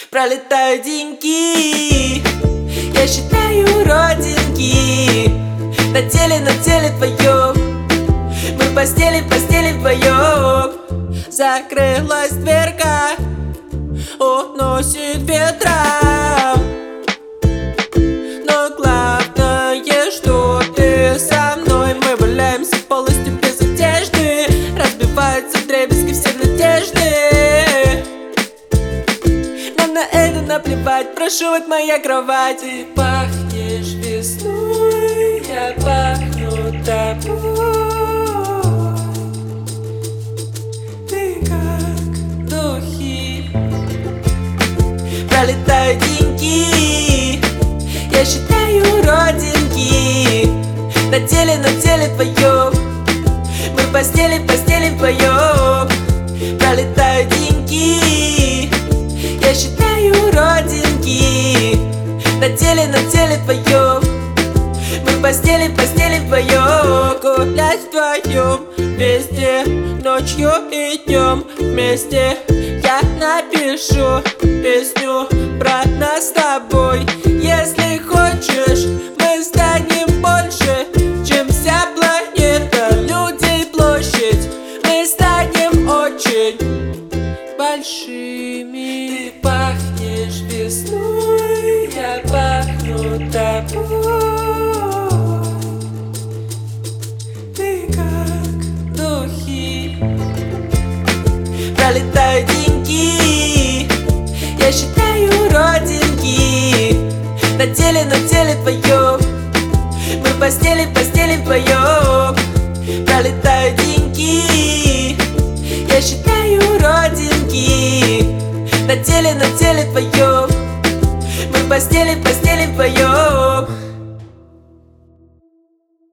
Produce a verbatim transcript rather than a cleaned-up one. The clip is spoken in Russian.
Пролетают деньки, я считаю родинки на теле, на теле твоем. Мы в постели, в постели вдвоем. Закрылась дверка, уносит ветра, но главное, что ты со мной. Мы валяемся полностью без одежды, разбиваются вдребезги все надежды. Нам на это наплевать, прошу, вот моя кровать. Ты пахнешь весной, я пахну тобой. Пролетают деньги, я считаю родинки на теле, на теле твоем. Мы в постели, в постели вдвоем. Пролетают деньги, я считаю родинки на теле, на теле твоем. Мы в постели, в постели вдвоем. Гулять вдвоем везде, ночью и днем вместе. Я напишу песню про нас с тобой. Если хочешь, мы станем больше, чем вся планета, людей площадь. Мы станем очень большими. Ты пахнешь весной, я пахну тобой. Ты как духи. Пролетают деньги, я считаю родинки на теле, на теле твоем. Мы в постели, в постели вдвоем. Пролетают деньги, я считаю родинки на теле, на теле твоем. Мы в постели, в постели вдвоем.